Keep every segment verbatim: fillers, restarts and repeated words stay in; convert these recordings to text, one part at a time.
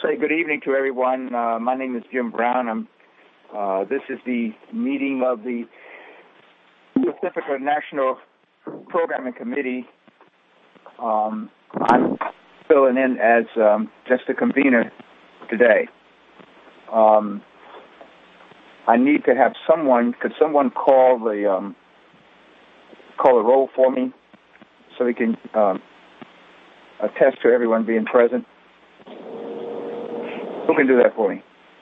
say good evening to everyone. Uh, my name is Jim Brown. I'm, uh, this is the meeting of the Pacifica National Programming Committee. Um, I'm filling in as um, just a convener today. Um, I need to have someone, could someone call the um, call the roll for me so we can um, attest to everyone being present? Who can do that for me?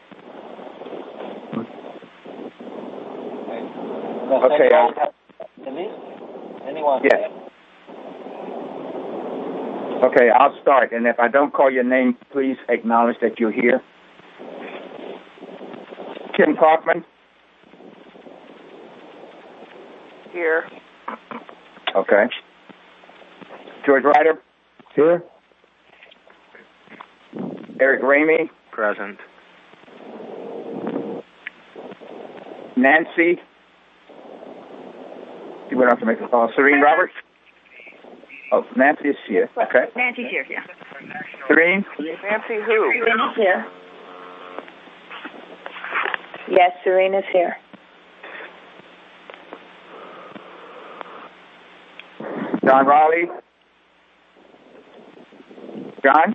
Okay. Anyone? Yes. Okay, I'll start. And if I don't call your name, please acknowledge that you're here. Kim Kaufman? Here. Okay. George Ryder? Here. Eric Ramey? Present. Nancy? You went off to make a call. Serene Roberts? Oh, Nancy is here. Okay. Nancy's here, yeah. Serene? Nancy who? Serena's here. Yes, Serena's here. John Raleigh? John?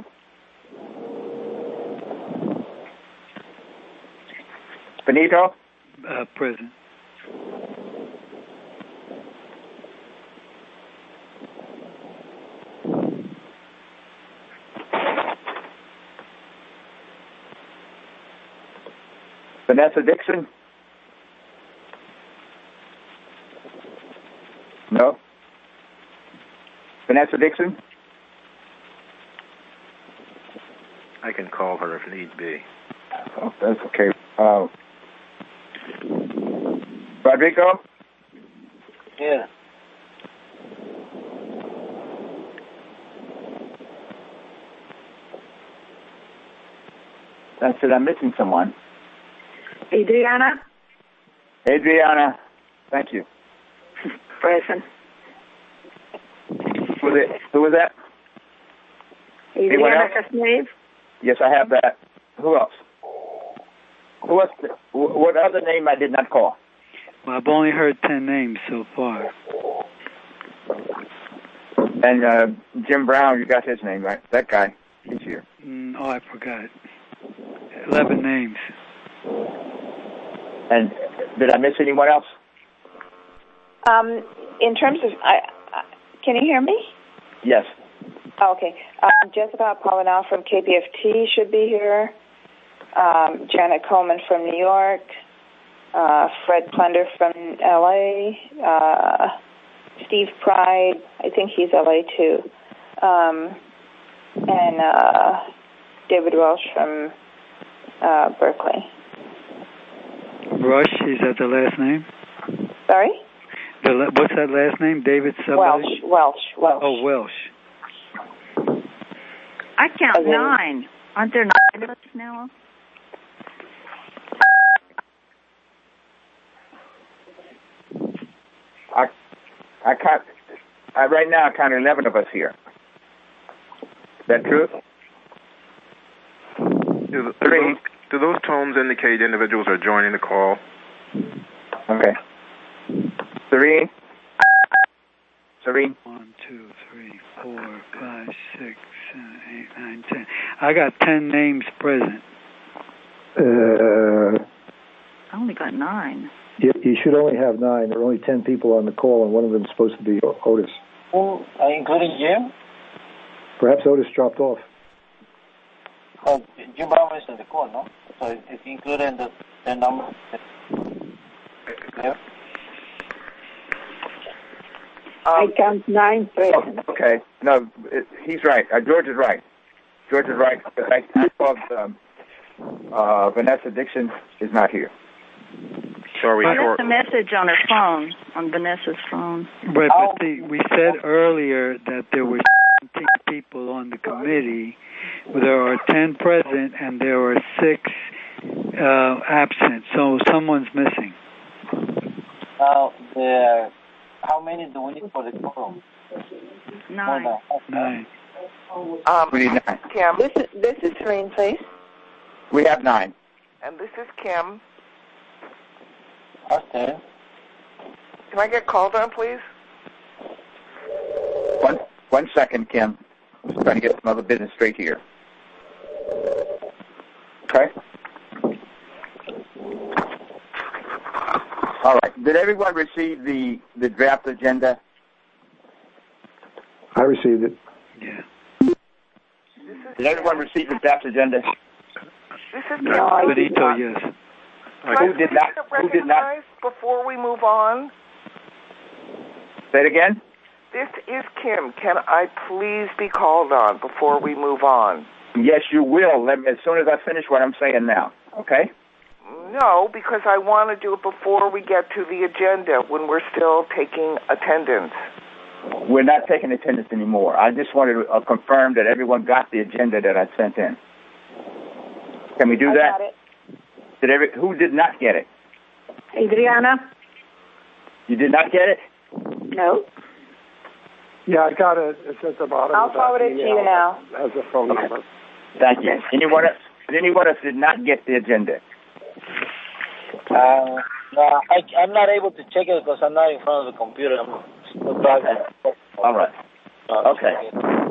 Benito? Uh, present. Vanessa Dixon? No? Vanessa Dixon? I can call her if need be. Oh, that's okay. Uh, Rodrigo? Here. That's it. I'm missing someone. Adriana? Adriana. Thank you. Present. Who was it? Who was that? Adriana Casnave? Yes, I have that. Who else? Who else? What other name I did not call? Well, I've only heard ten names so far. And uh, Jim Brown, you got his name, right? That guy. He's here. Mm, oh, I forgot. Eleven names. And did I miss anyone else? Um, in terms of, I, I, can you hear me? Yes. Oh, okay. Um, Jessica Apollinaire from K P F T should be here. Um, Janet Coleman from New York. Uh, Fred Plunder from L A. Uh, Steve Pride, I think he's L A too. Um, and uh, David Welsh from uh, Berkeley. Rush, is that the last name? Sorry? The, what's that last name? David somebody? Welsh, Welsh, Welsh. Oh, Welsh. I count Okay. nine. Aren't there nine of us now? I, I count. I, right now, I count eleven of us here. Is that true? Do, the, do, those, do those tones indicate individuals are joining the call? Okay. Serene? Serene? One, two, three, four, five, six, seven, eight, nine, ten. I got ten names present. Uh, I only got nine. You, you should only have nine. There are only ten people on the call, and one of them is supposed to be Otis. Oh, uh, including Jim? Perhaps Otis dropped off. Oh, Jim Brown is in the call, no? So it's including the, the number. Yeah. I count nine present. Oh, okay. No, it, he's right. Uh, George is right. George is right. I, I thought um, uh, Vanessa Dixon is not here. So are we I short? left a message on her phone, on Vanessa's phone. Right, but the, we said earlier that there were seventeen people on the committee. There are ten present, and there are six uh, absent. So someone's missing. Now, the, how many do we need for the quorum? Nine. Nine. Um, We need nine. Kim, This is, this is Serene, please. We have nine. And this is Kim. Okay. Can I get called on, please? One, one second, Kim. I'm just trying to get some other business straight here. Okay. All right. Did everyone receive the, the draft agenda? I received it. Yeah. Did everyone receive the draft agenda? This is Kim. No, I did Benito, not. yes. Who did not? Who did not? Recognize before we move on? Say it again? This is Kim. Can I please be called on before we move on? Yes, you will. Let me, as soon as I finish what I'm saying now. Okay? No, because I want to do it before we get to the agenda when we're still taking attendance. We're not taking attendance anymore. I just wanted to uh, confirm that everyone got the agenda that I sent in. Can we do I that? got it. Did every, who did not get it? Adriana? You did not get it? No. Yeah, I got it. It's at the bottom. I'll of that forward it to you email. now. As a phone Okay. number. Thank you. Anyone else, anyone else did not get the agenda? Uh, no, I, I'm not able to check it because I'm not in front of the computer. I'm still driving. All right. Uh, Okay.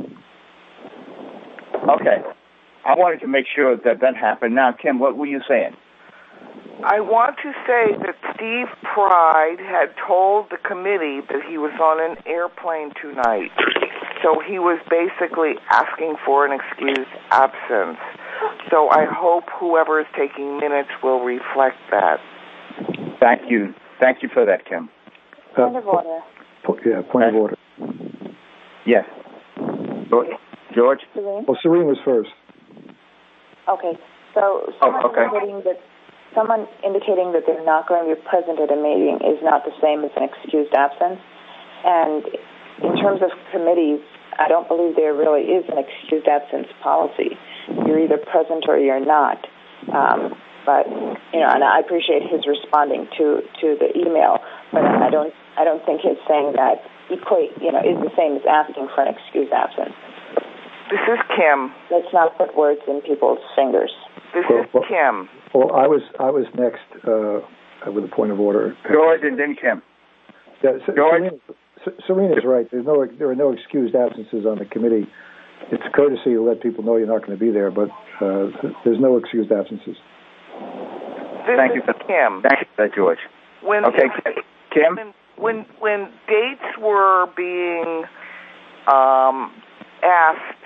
Okay. I wanted to make sure that that happened. Now, Kim, what were you saying? I want to say that Steve Pride had told the committee that he was on an airplane tonight. So he was basically asking for an excused absence. So I hope whoever is taking minutes will reflect that. Thank you. Thank you for that, Kim. Point of order. Po- yeah, point of order. Yes. George? George? Serene? Well, Serene was first. Okay. So someone, Oh, okay. indicating that, someone indicating that they're not going to be present at a meeting is not the same as an excused absence. And in terms of committees, I don't believe there really is an excused absence policy. You're either present or you're not. Um, but you know, and I appreciate his responding to, to the email. But I don't I don't think his saying that equate you know is the same as asking for an excused absence. This is Kim. Let's not put words in people's fingers. This Well, is well- Kim. Well, I was I was next uh, with a point of order. George and then Kim. Yeah, S- George? Serena, S- Serena's right. There's no there are no excused absences on the committee. It's courtesy to let people know you're not going to be there, but uh, there's no excused absences. This Thank is you for Kim. Thank you for that, George. When Okay, Kim? when when, when dates were being um, asked,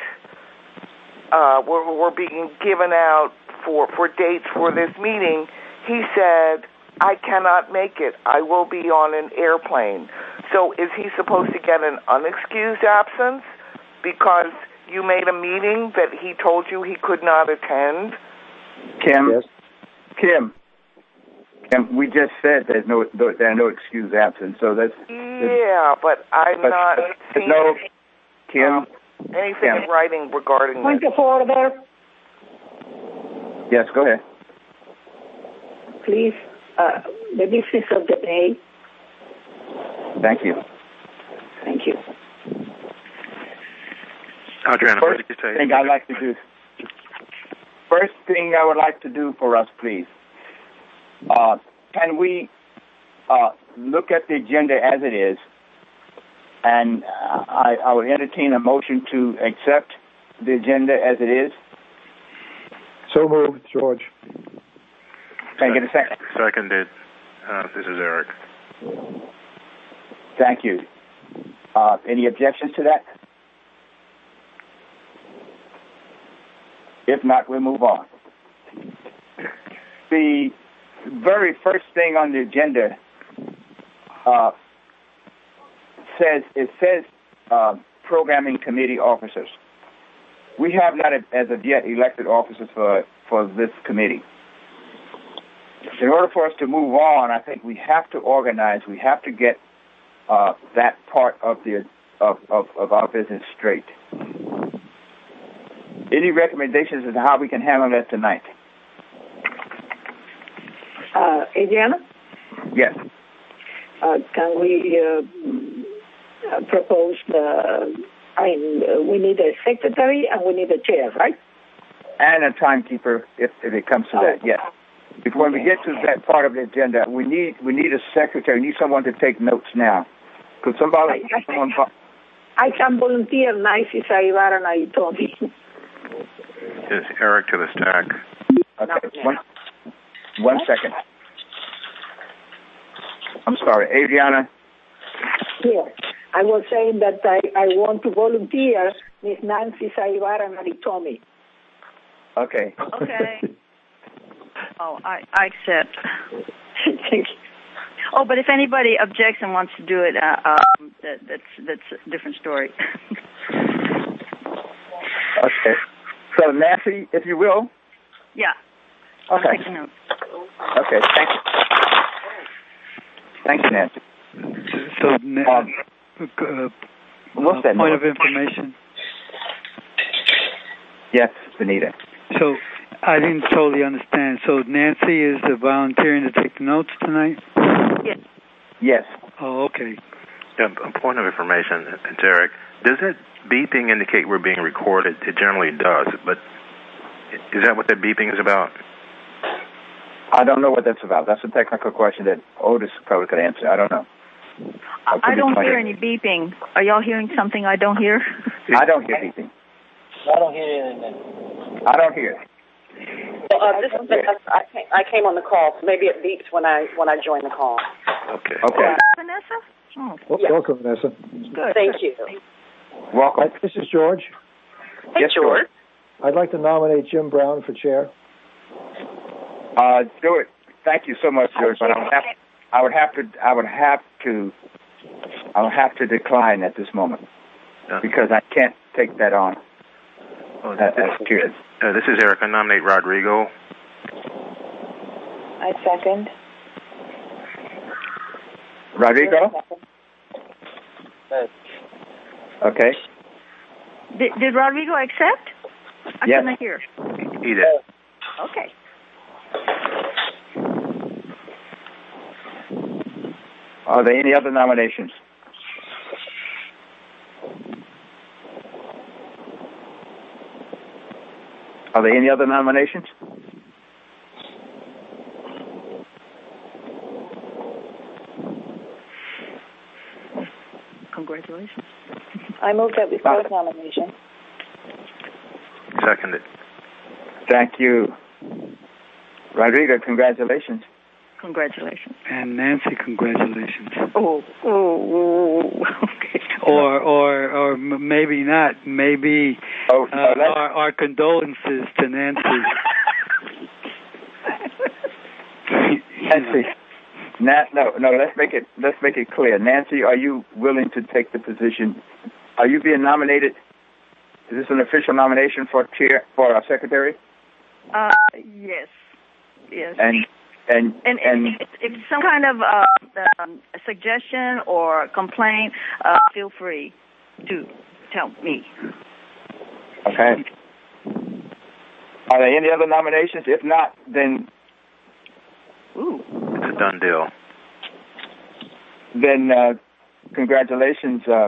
uh, were, were being given out for, for dates for this meeting, he said, I cannot make it. I will be on an airplane. So is he supposed to get an unexcused absence because you made a meeting that he told you he could not attend? Kim? Yes. Kim? Kim, we just said there's no, there are no excused absence, so that's... Yeah, but I'm but not there's seeing no... Kim? um, anything Kim. in writing regarding Point this. of order, Yes, go ahead. please. Uh, the business of the day. Thank you. Thank you. Adriana, what First did you say? thing I'd like to do... First thing I would like to do for us, please. Uh, can we uh, look at the agenda as it is, and uh, I, I would entertain a motion to accept the agenda as it is. So moved, George. Can I get a second? Seconded. Uh, this is Eric. Thank you. Uh, any objections to that? If not, we'll move on. The very first thing on the agenda uh, says it says uh, programming committee officers. We have not, as of yet, elected officers for for this committee. In order for us to move on, I think we have to organize. We have to get uh, that part of the of, of, of our business straight. Any recommendations as to how we can handle that tonight? Uh, Adriana, Yes. uh, can we uh, uh, propose the, I mean, uh, we need a secretary and we need a chair, right? and a timekeeper if, if it comes to that. Yes. Before we get to that part of the agenda, we need we need a secretary. We need someone to take notes now. Could somebody? I, I, someone, I can volunteer. Nancy Saivaran Aritomi. Is Eric to the stack? Okay. One, one second. I'm sorry, Adriana. Yes. I was saying that I, I want to volunteer Miss Nancy Saivaran Aritomi. Okay. Okay. Oh, I, I accept. Thank you. Oh, but if anybody objects and wants to do it, uh, um, that, that's that's a different story. Okay. So, Nancy, if you will. Yeah. Okay. I'll take a note. Okay. Thank you. Thank you, Nancy. So, um, uh, what's that point note? of information? Yes, Benita. So, I didn't totally understand. So, Nancy is the volunteering to take the notes tonight? Yes. Yes. Oh, okay. Yeah, a point of information, Derek. Does that beeping indicate we're being recorded? It generally does, but is that what that beeping is about? I don't know what that's about. That's a technical question that Otis probably could answer. I don't know. I, I don't hear any beeping. Are y'all hearing something I don't hear? I don't hear beeping. I don't hear anything. I don't hear it. Well, uh, this is I came, I came on the call, so maybe it beeps when I when I join the call. Okay. Okay. Vanessa? Oh. Well, Yeah. Welcome, Vanessa. Good. Thank you. Welcome. Hi, this is George. Hey, Yes, George. I'd like to nominate Jim Brown for chair. Uh, do it. Thank you so much, George. But I would have, I would have to, I would have to, I would have to decline at this moment Yeah. because I can't take that on. Oh, That, that's curious. Uh, this is Eric. I nominate Rodrigo. I second. Rodrigo? Yes. Okay. Did, did Rodrigo accept? I Yes. couldn't hear. He did. Okay. Are there any other nominations? Are there any other nominations? Congratulations. I move that we close nomination. Seconded. Thank you. Rodrigo, congratulations. Congratulations. And Nancy, congratulations. Oh, oh, okay. Or, or, or m- maybe not. Maybe Oh, uh, no, let's- our, our condolences to Nancy. Nancy, Na- no, no. Let's make it. Let's make it clear. Nancy, are you willing to take the position? Are you being nominated? Is this an official nomination for chair for our secretary? Uh, yes. Yes. And and And, and if, if some kind of uh, um, a suggestion or complaint, uh, feel free to tell me. okay. Are there any other nominations? If not, then Ooh. It's a done deal. then uh, congratulations, uh,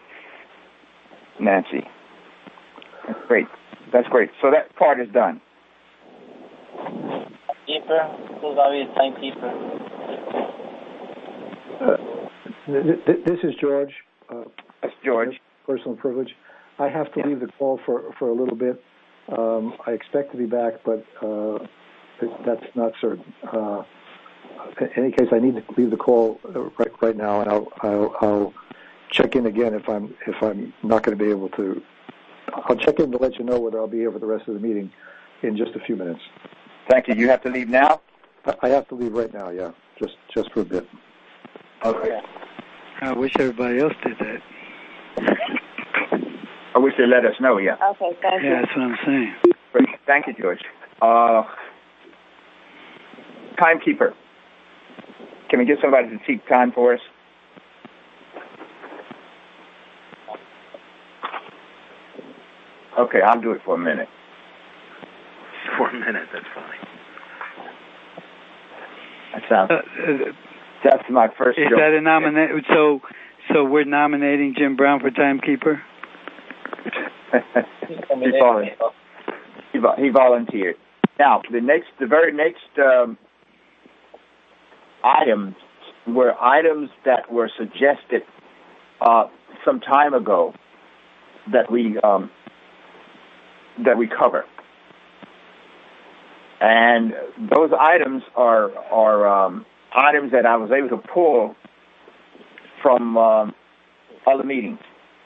Nancy. That's great. That's great. So that part is done. Keeper, who's going to be the timekeeper? Uh, th- th- this is George. Uh, That's George. Personal privilege. I have to leave the call for, for a little bit. Um, I expect to be back, but uh, that's not certain. Uh, in any case, I need to leave the call right right now, and I'll, I'll, I'll check in again if I'm if I'm not going to be able to. I'll check in to let you know whether I'll be here for the rest of the meeting in just a few minutes. Thank you. You have to leave now? I have to leave right now. Yeah, just just for a bit. Okay. I wish everybody else did that. I wish they let us know, yeah. Okay, thank you. Yeah, that's what I'm saying. Great. Thank you, George. Uh, timekeeper. Can we get somebody to keep time for us? Okay, I'll do it for a minute. For a minute, that's fine. That sounds. Uh, uh, That's my first. is joke. that a nominate? So, so we're nominating Jim Brown for timekeeper. Keep on. He, he volunteered. Now, the next, the very next um, items were items that were suggested uh, some time ago that we um, that we cover, and those items are are um, items that I was able to pull from um, other meetings.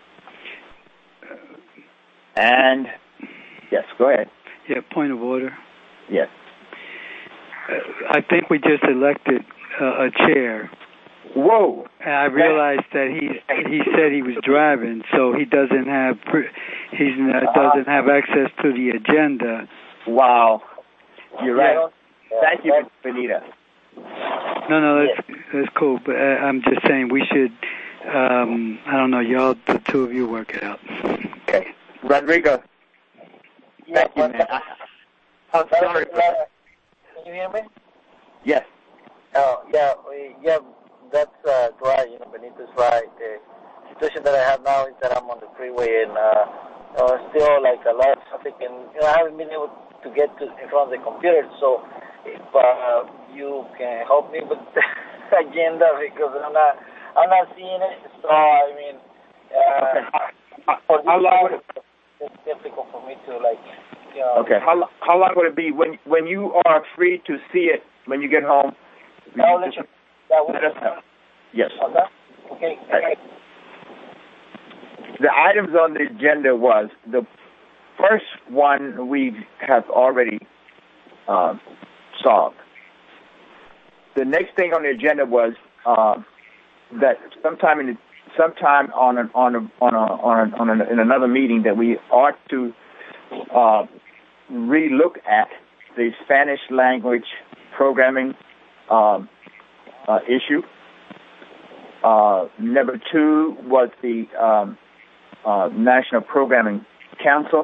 And yes, go ahead. Yeah, point of order. Yes. Uh, I think we just elected uh, a chair. Whoa! And I realized that he he said he was driving, so he doesn't have he uh, doesn't have access to the agenda. Wow, you're right. Thank you, Benita. No, no, that's that's cool. But uh, I'm just saying we should. Um, I don't know, y'all. The two of you work it out. Okay, Rodrigo. Thank you, man. I, I'm sorry. Can you hear me? Yes. Oh, yeah, we, yeah. That's uh, right. You know, Benito's right. The situation that I have now is that I'm on the freeway and uh, uh, still like a lot of traffic, and you know, I haven't been able to get to in front of the computer. So if uh, you can help me with the agenda, because I'm not, I'm not seeing it. So I mean, uh, okay. How, for how long would it? It's difficult for me to like. You know, okay. How how long would it be when when you are free to see it when you get home? I'll let you. That Let us know. Yes. Okay. Okay. Okay. The items on the agenda was the first one we have already um, solved. The next thing on the agenda was uh, that sometime in the, sometime on an, on a, on a, on, a, on a, in another meeting that we ought to uh, relook at the Spanish language programming um, uh, issue. Uh, number two was the um, uh, National Programming Council.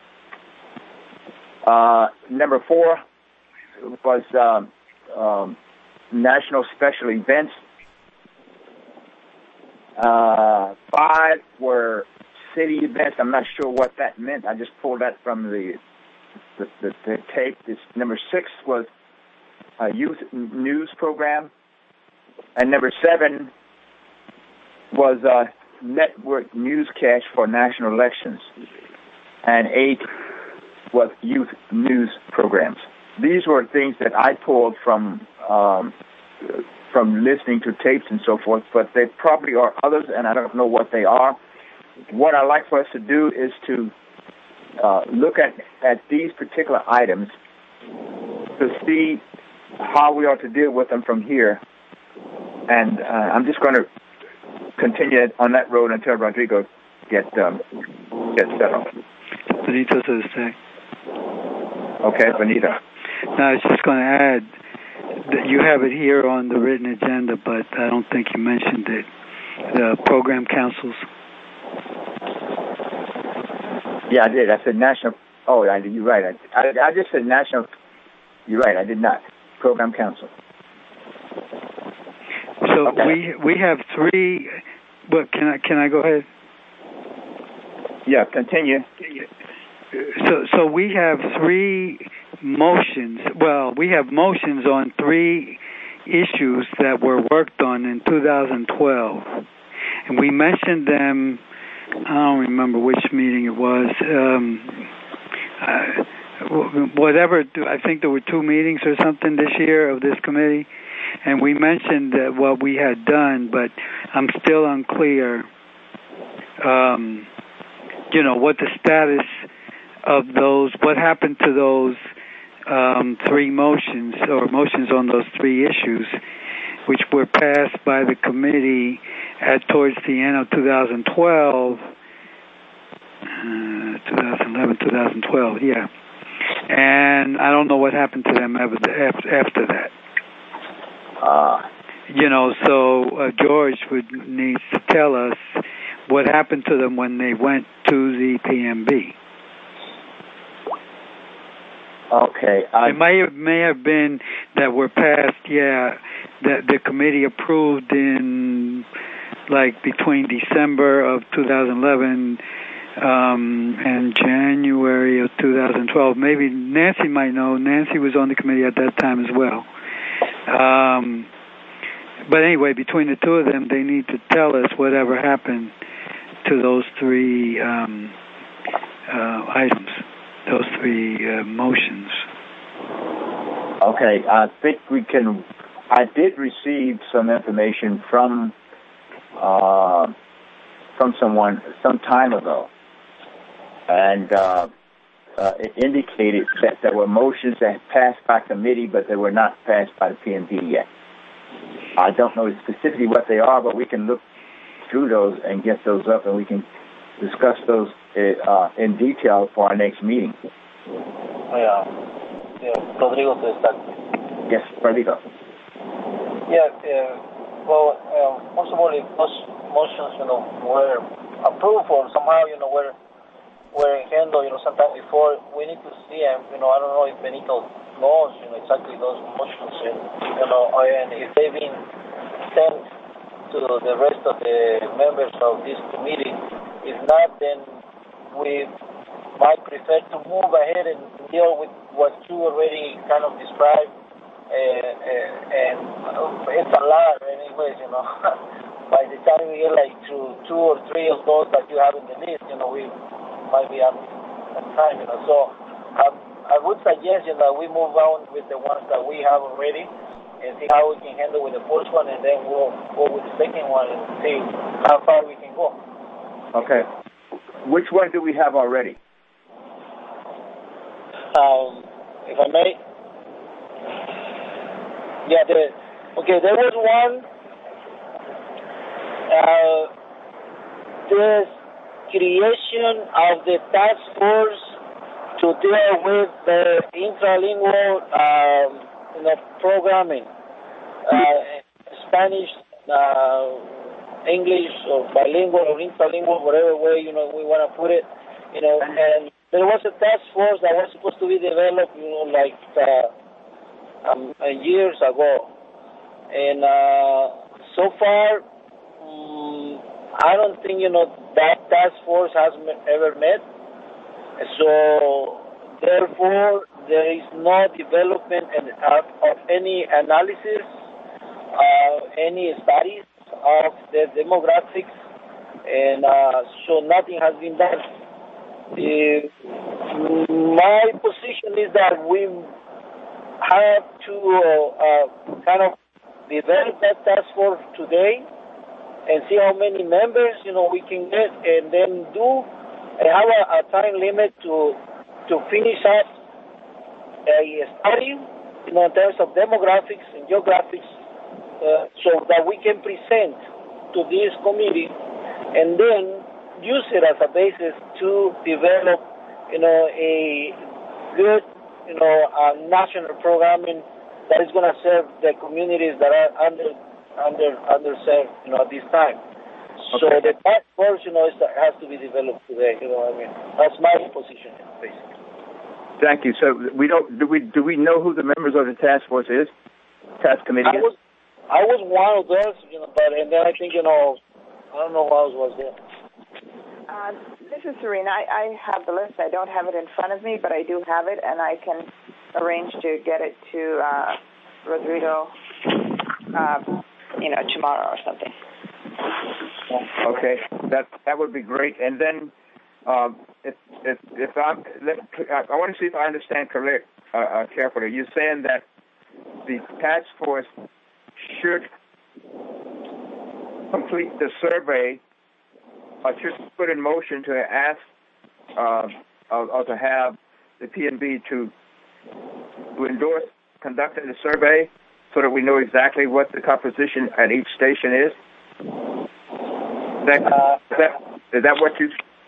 Uh, number four was um, um, National Special Events. Uh, five were city events. I'm not sure what that meant. I just pulled that from the the, the, the tape. This, number six was a youth news program. And number seven was a network newscast for national elections. And eight was youth news programs. These were things that I pulled from um, from listening to tapes and so forth, but there probably are others, and I don't know what they are. What I'd like for us to do is to uh, look at, at these particular items to see how we ought to deal with them from here. And uh, I'm just going to continue on that road until Rodrigo get um, gets settled. Benito says stay. Okay, Benito. No, I was just going to add that you have it here on the written agenda, but I don't think you mentioned it. The program councils. Yeah, I did. I said national. Oh, I, you're right. I, I, I just said national. You're right. I did not. Program council. So okay. we we have three. But can I can I go ahead? Yeah, continue. So so we have three motions. Well, we have motions on three issues that were worked on in two thousand twelve, and we mentioned them. I don't remember which meeting it was. Um, uh, whatever. I think there were two meetings or something this year of this committee, and we mentioned uh, what we had done, but I'm still unclear. Um, you know what the status of those, what happened to those um, three motions or motions on those three issues, which were passed by the committee at towards the end of two thousand twelve, uh, twenty eleven, twenty twelve, yeah. And I don't know what happened to them after, after that. Uh, you know, so uh, George would need to tell us what happened to them when they went to the P M B. Okay. I... It may have, may have been that were passed, yeah, that the committee approved in, like, between December of two thousand eleven um, in January of two thousand twelve. Maybe Nancy might know. Nancy was on the committee at that time as well. Um, but anyway, between the two of them, they need to tell us whatever happened to those three um, uh, items, those three uh, motions. Okay, I think we can. I did receive some information from uh, from someone some time ago, and uh, uh, it indicated that there were motions that had passed by committee, but they were not passed by the P N B yet. I don't know specifically what they are, but we can look through those and get those up, and we can discuss those uh, in detail for our next meeting. Yeah, yeah. Rodrigo to start. Yes, Rodrigo. Yeah, uh, well, uh, first of all, if those motions, you know, were approved or somehow, you know, were were handled, you know, sometime before, we need to see, and, you know, I don't know if Benito knows, you know, exactly those motions, and, you know, and if they've been sent to the rest of the members of this committee. If not, then we might prefer to move ahead and deal with what you already kind of described. Uh, uh, and it's a lot anyways, you know. By the time we get like to two or three of those that you have in the list, you know, we might be at time, you know. So um, I would suggest, you know, we move on with the ones that we have already and see how we can handle with the first one, and then we'll go with the second one and see how far we can go. Okay. Which one do we have already? Um, if I may. Yeah, the, okay, there was one, uh, this creation of the task force to deal with the intralingual um, you know, programming, uh, Spanish, uh, English, or bilingual or intralingual, whatever way, you know, we want to put it, you know, and there was a task force that was supposed to be developed, you know, like, uh, Um, uh, years ago, and uh, so far, um, I don't think, you know, that task force has me- ever met. So therefore, there is no development and, uh, of any analysis, uh, any studies of the demographics, and uh, so nothing has been done. Uh, my position is that we have to uh, uh, kind of develop that task force today and see how many members, you know, we can get, and then do and have a, a time limit to to finish up a study, you know, in terms of demographics and geographics, uh, so that we can present to this committee and then use it as a basis to develop, you know, a good, you know, uh, national programming that is going to serve the communities that are under, under, underserved, you know, at this time. Okay. So the task force, you know, is, has to be developed today. You know, I mean, that's my position, basically. Thank you. So we don't do we do we know who the members of the task force is? Task committee. I was, I was one of those, you know, but and then I think, you know, I don't know who else was there. Uh, this is Serena. I, I have the list. I don't have it in front of me, but I do have it, and I can arrange to get it to uh, Rodrigo, uh, you know, tomorrow or something. Okay, that that would be great. And then, um, if if if I'm, I want to see if I understand correct uh, uh, carefully. You're saying that the task force should complete the survey. I should put in motion to ask uh, or, or to have the P N B to, to endorse conducting the survey so that we know exactly what the composition at each station is? Is that, uh, is that, is that what you...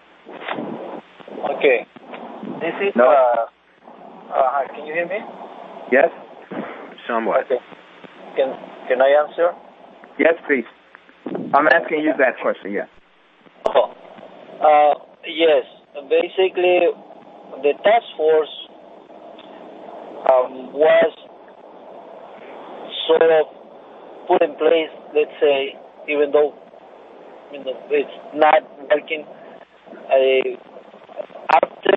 Okay. This is... No. Uh, uh, can you hear me? Yes? Somewhat. Okay. Can, can I answer? Yes, please. I'm asking you that question, yes. Oh, uh, yes. Basically, the task force um, was sort of put in place, let's say, even though, you know, it's not working, I, after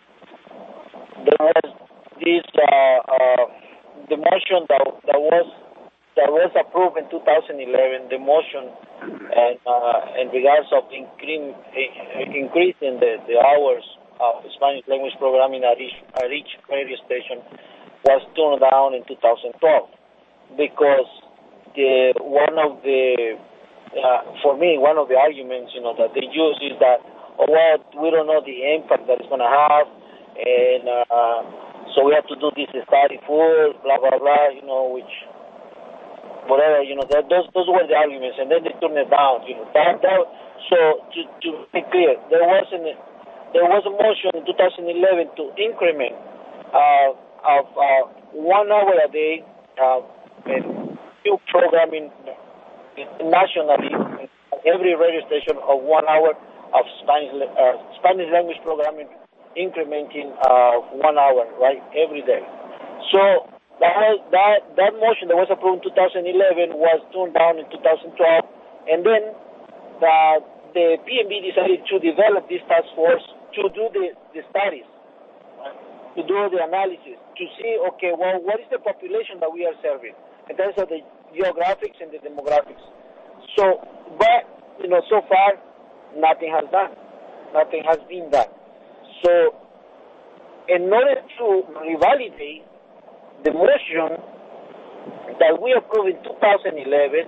there was this uh, uh, the motion that that was that was approved in two thousand eleven, the motion and uh, in regards of incre- increasing the, the hours of Spanish language programming at each, at each radio station was turned down in two thousand twelve because the one of the uh, for me one of the arguments you know that they use is that oh well we don't know the impact that it's going to have and uh, so we have to do this study first, blah blah blah, you know, which whatever, you know, that, those those were the arguments, and then they turned it down, you know. That, that, so to to be clear, there was an there was a motion in two thousand eleven to increment uh, of uh, one hour a day uh, in new programming nationally, every radio station of one hour of Spanish uh, Spanish language programming, incrementing uh, one hour, right, every day. So that that that motion that was approved in two thousand eleven was turned down in two thousand twelve, and then the the P M B decided to develop this task force to do the, the studies, right, to do the analysis, to see, okay, well, what is the population that we are serving in terms of the geographics and the demographics. So, but, you know, so far, nothing has done. Nothing has been done. So, in order to revalidate the motion that we approved in two thousand eleven,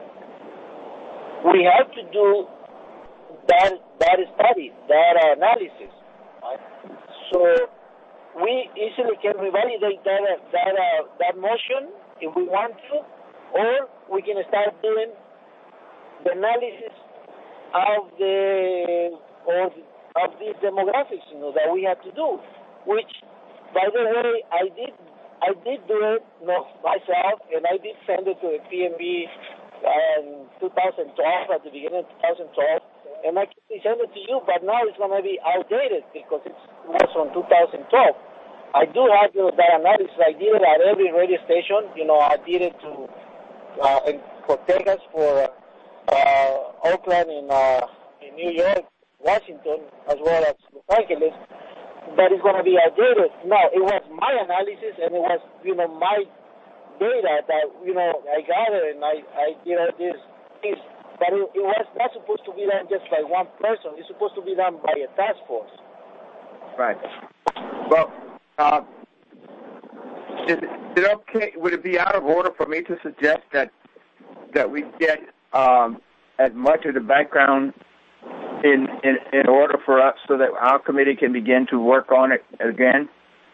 we have to do that that study, that analysis. Right? So, we easily can revalidate that that uh, that motion if we want to, or we can start doing the analysis of the or of these demographics, you know, that we have to do. Which, by the way, I did I did do it you know, myself, and I did send it to the P M B in two thousand twelve, at the beginning of two thousand twelve, and I can send it to you, but now it's going to be outdated because it was from two thousand twelve. I do have you know, that analysis. I did it at every radio station. You know, I did it to uh, in, for Texas, for uh, Oakland, in uh, in New York, Washington, as well as Los Angeles. That is going to be outdated. Now, it was my analysis, and it was, you know, my data that, you know, I gathered, and I, I did all this, this. But it, it was not supposed to be done just by one person. It's supposed to be done by a task force. Right. Well, uh, is, it, is it okay, would it be out of order for me to suggest that that we get um, as much of the background In, in in order for us, so that our committee can begin to work on it again?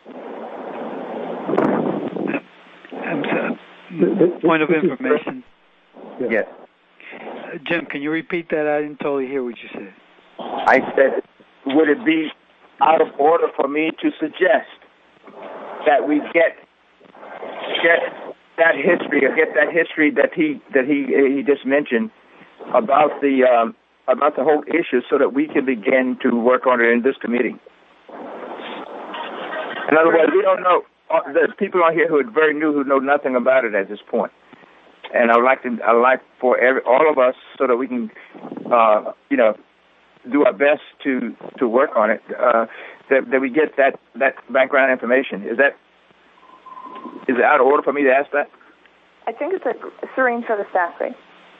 Um, so, point of information. Yes. Uh, Jim, can you repeat that? I didn't totally hear what you said. I said, would it be out of order for me to suggest that we get get that history, or get that history that he that he he just mentioned about the um, about the whole issue, so that we can begin to work on it in this committee? In other words, we don't know. There's people on here who are very new, who know nothing about it at this point. And I would like to, I would like for every, all of us, so that we can, uh, you know, do our best to, to work on it, uh, that, that we get that, that background information. Is that, is it out of order for me to ask that? I think it's a Serene for the staff, right?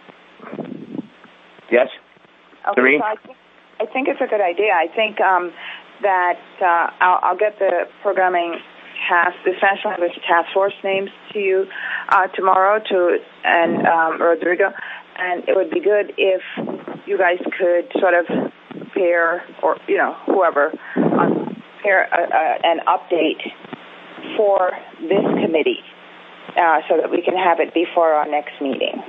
Yes. Okay, Serene? so I think, I think it's a good idea. I think um, that uh, I'll, I'll get the programming task, the Spanish language task force names to you uh, tomorrow, to and um, Rodrigo, and it would be good if you guys could sort of pair, or you know, whoever, um, pair a, a, an update for this committee, uh, so that we can have it before our next meeting.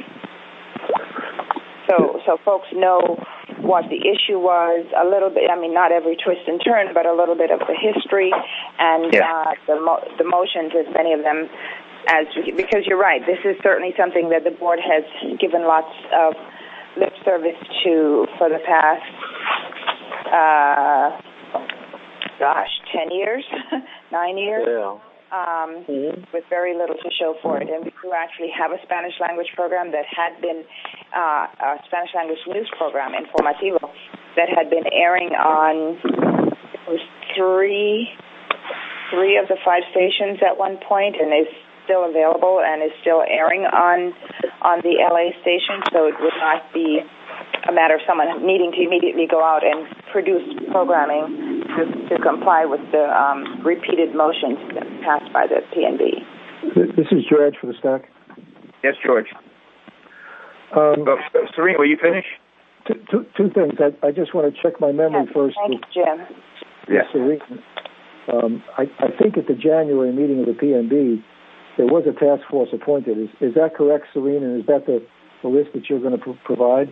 So, so folks know what the issue was, a little bit, I mean, not every twist and turn, but a little bit of the history and yeah. uh, the, mo- the motions, as many of them, as because you're right, this is certainly something that the board has given lots of lip service to for the past, uh, gosh, ten years, nine years. Yeah. Um, mm-hmm. with very little to show for it. And we do actually have a Spanish language program that had been uh, a Spanish language news program, Informativo, that had been airing on it was three three of the five stations at one point, and is still available and is still airing on on the L A station. So it would not be a matter of someone needing to immediately go out and produce programming to, to comply with the um, repeated motions passed by the P N B. This is George for the stack. Yes, George. Um, uh, Serena, will you finish? Two, two, two things. I, I just want to check my memory yes, first. Thank you, Jim. Yes, Serena. Um, I, I think at the January meeting of the P N B, there was a task force appointed. Is, is that correct, Serena? And is that the, the list that you're going to pro- provide?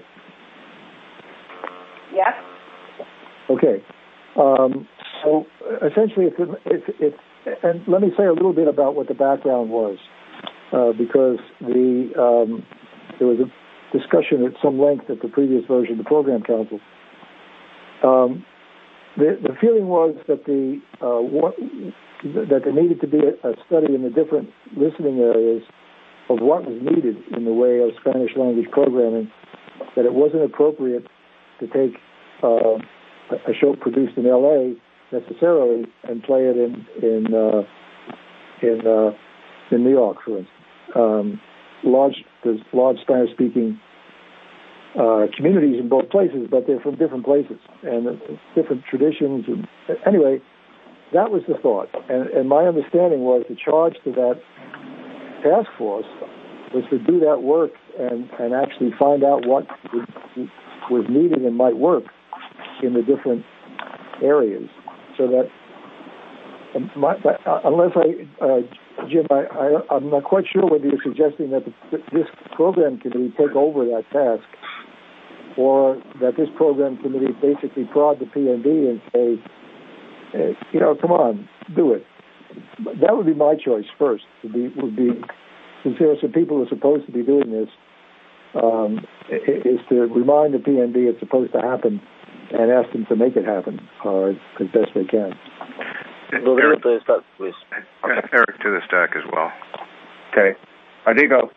Yes. Okay. Um, so essentially, it's, it's, it's, and let me say a little bit about what the background was, uh, because the um, there was a discussion at some length at the previous version of the Program Council. Um, the, the feeling was that the uh, what, that there needed to be a, a study in the different listening areas of what was needed in the way of Spanish language programming, that it wasn't appropriate to take uh, a show produced in L A necessarily and play it in in uh, in uh, in New York, for instance. Um, large there's large Spanish speaking uh, communities in both places, but they're from different places and uh, different traditions. And anyway, that was the thought, and, and my understanding was the charge to that task force was to do that work and, and actually find out what was needed and might work in the different areas, so that um, my, uh, unless I, uh, Jim, I, I, I'm not quite sure whether you're suggesting that the, this program committee take over that task, or that this program committee basically prod the P N B and say, hey, you know, come on, do it. That would be my choice first. Would be would be since there are some people who are supposed to be doing this, um, is to remind the P N B it's supposed to happen and ask them to make it happen uh, as best they can. Eric to the stack, please. Okay. Eric to the stack as well. Okay. Adigo.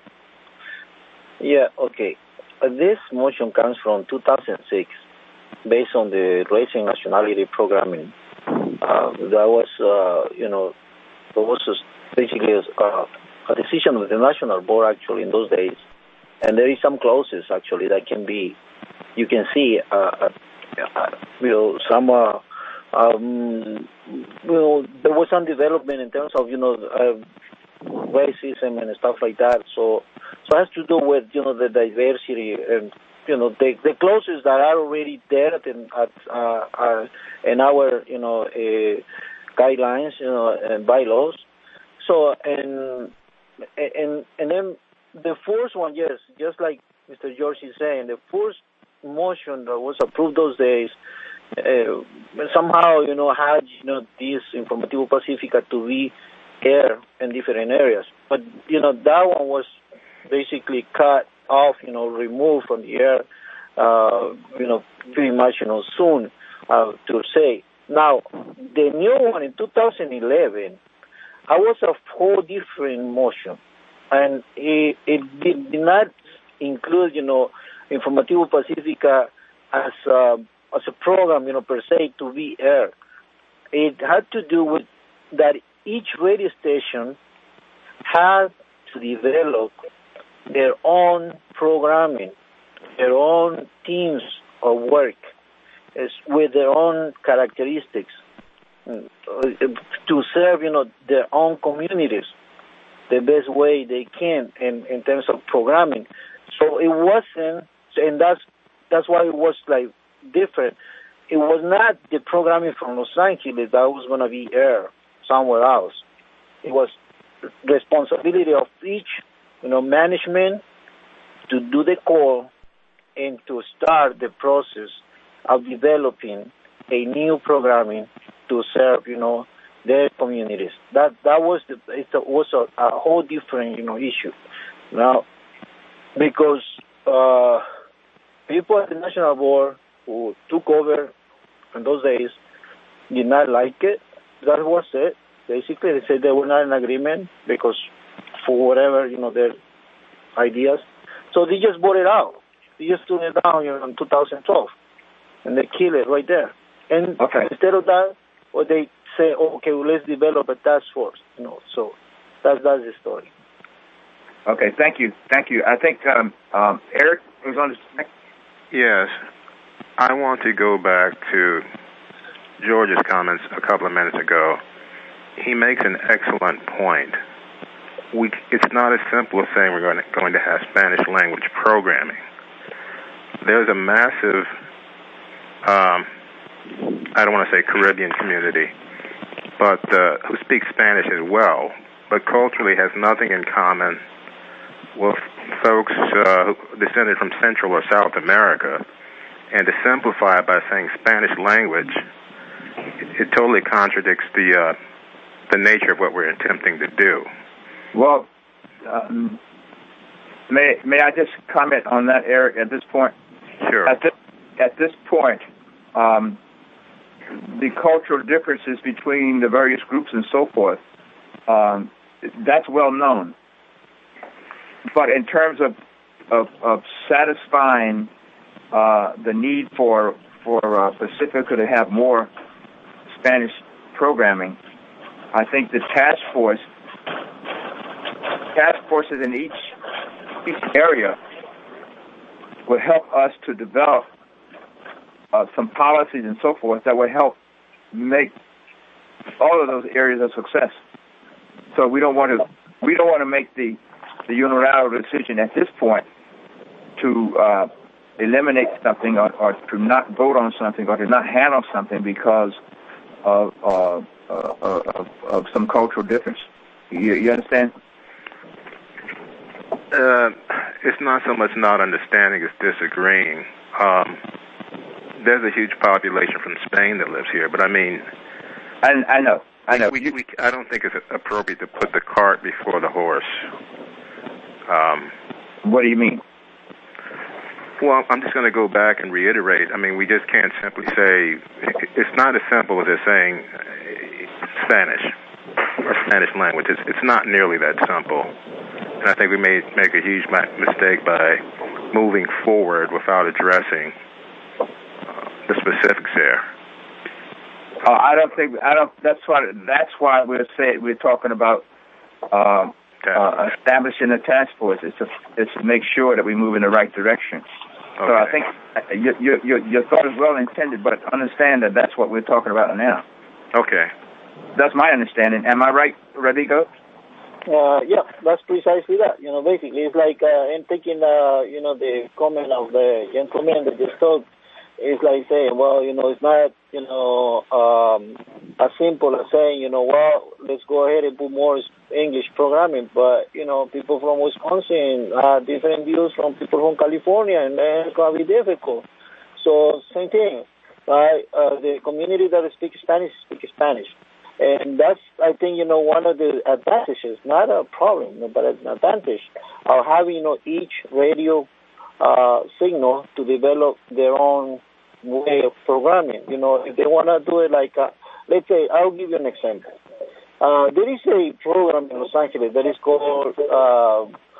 Yeah, okay. Uh, this motion comes from two thousand six, based on the race and nationality programming. Uh, that was, uh, you know, there was basically a, a decision of the national board actually in those days, and there is some clauses actually that can be, you can see, uh, uh, you know, some, uh, um, you know, there was some development in terms of, you know, uh, racism and stuff like that. So, so it has to do with, you know, the diversity and, you know, the, the clauses that are already there at, at uh, uh, in our, you know, uh, guidelines, you know, and bylaws. So, and and and then the first one, yes, just like Mister George is saying, the first motion that was approved those days uh, somehow, you know, had, you know, this Informativo Pacifica to be aired in different areas. But, you know, that one was basically cut off, you know, removed from the air, uh, you know, pretty much, you know, soon, uh, to say. Now, the new one in two thousand eleven, I was a whole different motion, and it, it did not include, you know, Informativo Pacifica as a, as a program, you know, per se to be aired. It had to do with that each radio station had to develop their own programming, their own teams of work, is with their own characteristics, uh, to serve, you know, their own communities the best way they can in, in terms of programming. So it wasn't, and that's that's why it was like different. It was not the programming from Los Angeles that was going to be aired somewhere else. It was responsibility of each, you know, management to do the call and to start the process of developing a new programming to serve, you know, their communities. That that was the, it was a, a whole different, you know, issue. Now, because uh, people at the national board who took over in those days did not like it. That was it. Basically, they said they were not in agreement because for whatever, you know, their ideas. So they just bought it out. They just took it down, you know, in two thousand twelve. and they kill it right there. And okay. instead of that, or they say, oh, okay, well, let's develop a task force. You know, so that's that's the story. Okay, thank you, thank you. I think um, um, Eric was on the. Yes, I want to go back to George's comments a couple of minutes ago. He makes an excellent point. We, it's not as simple as saying we're going to, going to have Spanish language programming. There's a massive, um, I don't want to say Caribbean community, but uh, who speaks Spanish as well, but culturally has nothing in common with folks uh, descended from Central or South America. And to simplify it by saying Spanish language, it, it totally contradicts the uh, the nature of what we're attempting to do. Well, um, may may I just comment on that, Eric, at this point? Sure. At this, at this point, um, the cultural differences between the various groups and so forth, um, that's well known. But in terms of of, of satisfying uh, the need for for uh, Pacifica to have more Spanish programming, I think the task force, task forces in each each area will help us to develop uh, some policies and so forth that will help make all of those areas a success. So we don't want to we don't want to make the the unilateral decision at this point to uh, eliminate something or, or to not vote on something or to not handle something because of uh, uh, of, of some cultural difference. You, you understand? Uh, it's not so much not understanding as disagreeing. Um, there's a huge population from Spain that lives here, but I mean, I, I know, I know. We, we, I don't think it's appropriate to put the cart before the horse. Um, what do you mean? Well, I'm just going to go back and reiterate. I mean, we just can't simply say, it's not as simple as just saying Spanish or Spanish language. It's, it's not nearly that simple. And I think we may make a huge mistake by moving forward without addressing uh, the specifics there. Uh, I don't think, I don't, that's why, that's why we're saying, we're talking about, um, Uh, establishing a task force is to, is to make sure that we move in the right direction. Okay. So I think your, your, your, your thought is well intended, but understand that that's what we're talking about now. Okay. That's my understanding. Am I right, Rodrigo? Uh, yeah, that's precisely that. You know, basically, it's like uh, in taking, uh, you know, the comment of the gentleman that just talked, it's like saying, well, you know, it's not, you know, um, as simple as saying, you know, well, let's go ahead and put more English programming. But, you know, people from Wisconsin have different views from people from California, and then it's going to be difficult. So, same thing, right? Uh, the community that speaks Spanish speaks Spanish. And that's, I think, you know, one of the advantages, not a problem, but an advantage of having, you know, each radio uh, signal to develop their own way of programming. You know, if they want to do it like, uh, let's say, I'll give you an example. Uh, there is a program in Los Angeles that is called uh,